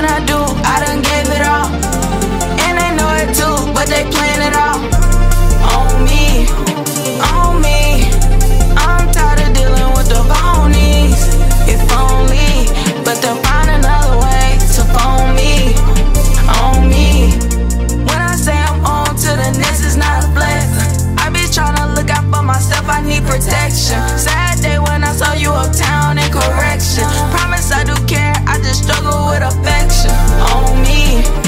when I do, I done gave it all. And they know it too, but they playing it all. On me, on me. I'm tired of dealing with the phonies. If only, but they'll find another way to phone me. On me. When I say I'm on to the next, it's not a flex. I be tryna look out for myself, I need protection. Sad day when I saw you uptown in correction. Promise I do care, I just struggle with affection. On me.